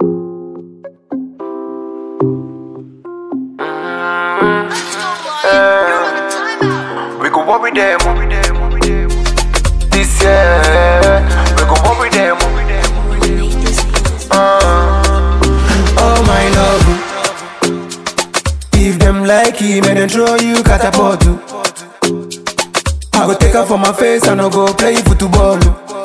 We go worry them this year. We go worry them. Oh my love, if them like him and then throw you catapult. I go take her for my face and I go play football.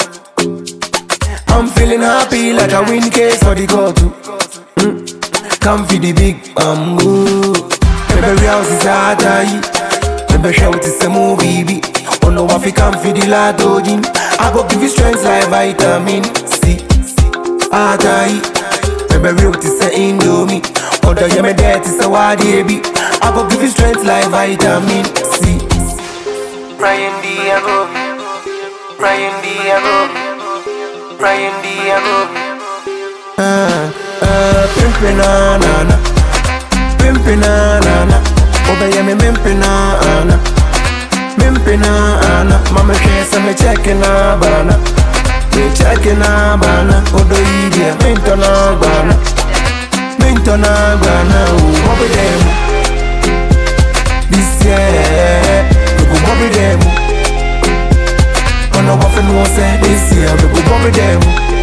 I'm feeling happy like I win case for the court. Come for the big bamboo. Baby house is hard. Baby shout is a movie. Oh no, if you come for the lato gym, I go give you strength like vitamin C. Hard. Baby root is a indomie. Other you me death is a wadi. I go give you strength like vitamin C. Brian Diago, Brian Diago, Brian Diago. Pimpina nana, pimpina nana. Obey me pimpina ana, pimpina ana. Mama says I'm checking a banana, we checking a banana. Odo idia, mintona bana, mintona bana. What with them? This year. Worry them. On a waffle no say this year we go worry them.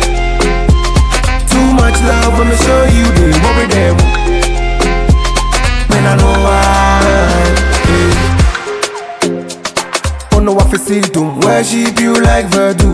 Too much love when me show you they worry them. Man I know why. On a waffle see them worship you like Verdu.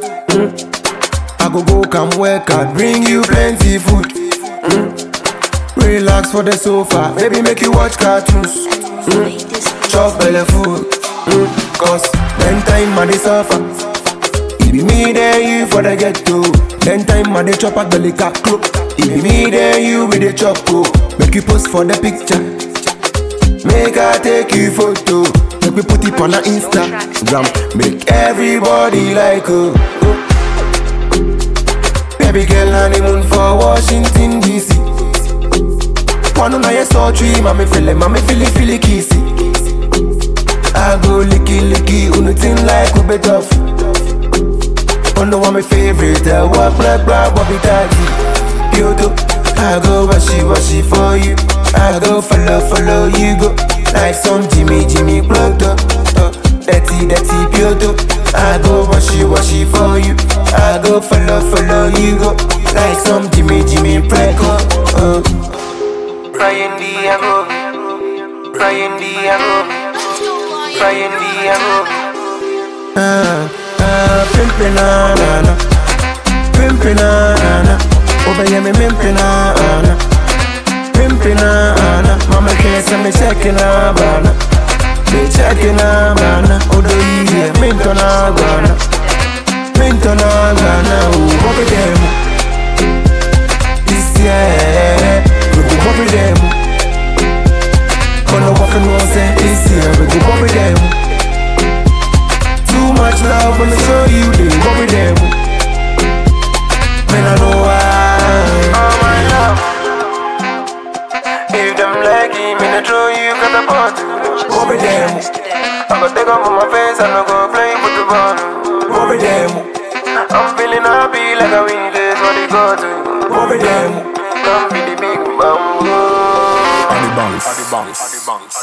I go come work out, bring you plenty food. Relax for the sofa, baby make you watch cartoons. Chop belly food. Cause then time I dey suffer. It be me there you for the ghetto. Then time I dey chop at belly cock cloak. It be me there you with the chop go. Make you post for the picture. Make I take you photo. Make me put it on the Instagram. Make everybody like her. Baby girl honeymoon for Washington DC. One on your saw tree, mommy feel kissy. I go licky, anything like we be tough. Oh no, I'm my favorite. I walk black, Bobby Daddy. Kyoto, I go washi for you. I go follow you go. Like some Jimmy Pluto. Dirty Kyoto. I go washi for you. I go follow you go. Like some Jimmy Preco. Brian Diago, Brian Diago. Brian Diago. Pimpina nana, pimpina nana. Obey me pimpina nana, pimpina nana. Mama says I'm checking a banana, me checking a banana. Odo idia, mintona banana, mintona banana. What with them? This year, we go what with them? Gonna walk and roll say this year we go worry them. Too much love when I show you they worry them. Man I know why. Oh my love, if them like him and I throw you catapult. Worry them. I go take off my face and I go play football. Worry them. I'm feeling happy like I win this what they go to. Worry them. Come be the big bamboo. Bounce.